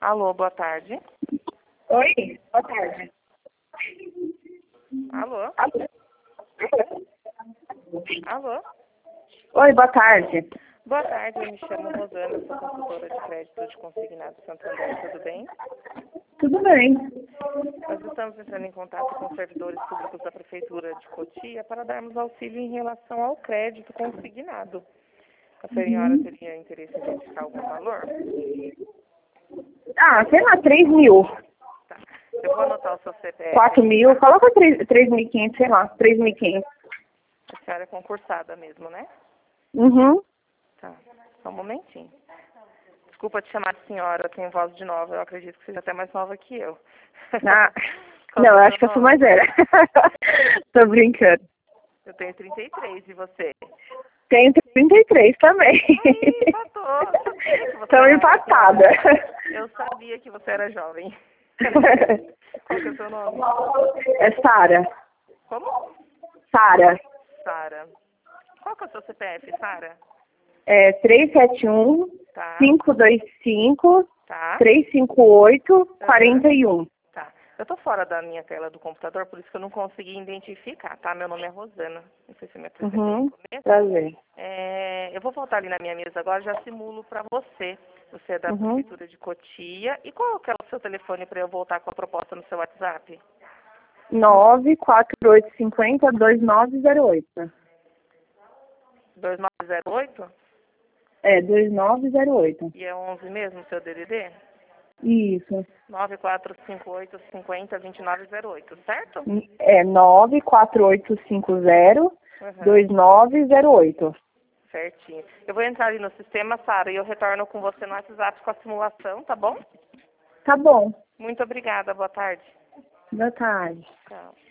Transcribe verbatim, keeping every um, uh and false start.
Alô, boa tarde. Oi, boa tarde. Alô? Alô? Alô? Oi, boa tarde. Boa tarde, eu me chamo Rosana, sou consultora de crédito de Consignado Santander, tudo bem? Tudo bem. Nós estamos entrando em contato com os servidores públicos da Prefeitura de Cotia para darmos auxílio em relação ao crédito consignado. A senhora Uhum. teria interesse em verificar algum valor? Ah, sei lá, três mil. Tá. Eu vou anotar o seu C P F. quatro mil, Tá? coloca três mil e quinhentos, sei lá, três mil e quinhentos. A senhora é concursada mesmo, né? Uhum. Tá. Só um momentinho. Desculpa te chamar de senhora, eu tenho voz de nova, eu acredito que seja até mais nova que eu. Ah, Qual não, é o eu seu acho que eu sou nome? mais velha. Tô brincando. Eu tenho trinta e três, e você? Tenho trinta e três também. Aí, empatou. Eu sabia que você Tô era empatada. Eu sabia que você era jovem. Qual que é o seu nome? É Sara. Como? Sara. Sara. Qual que é o seu C P F, Sara? É três sete um, Tá, cinco dois cinco, tá. três cinco oito, quatro um. Tá. Eu tô fora da minha tela do computador, por isso que eu não consegui identificar, tá? Meu nome é Rosana. Não sei se eu me apresentei no Uhum. começo. Prazer. É, eu vou voltar ali na minha mesa agora, já simulo para você. Você é da Uhum. Prefeitura de Cotia. E qual que é o seu telefone para eu voltar com a proposta no seu WhatsApp? nove quatro oito cinco zero, dois nove zero oito. dois nove zero oito? É, dois nove zero oito. E é onze mesmo o seu D D D? Isso. nove quatro cinco oito cinco zero dois nove zero oito, certo? É nove quatro oito cinco zero, Uhum. dois nove zero oito. Certinho. Eu vou entrar ali no sistema, Sara, e eu retorno com você no WhatsApp com a simulação, tá bom? Tá bom. Muito obrigada, boa tarde. Boa tarde. Tchau.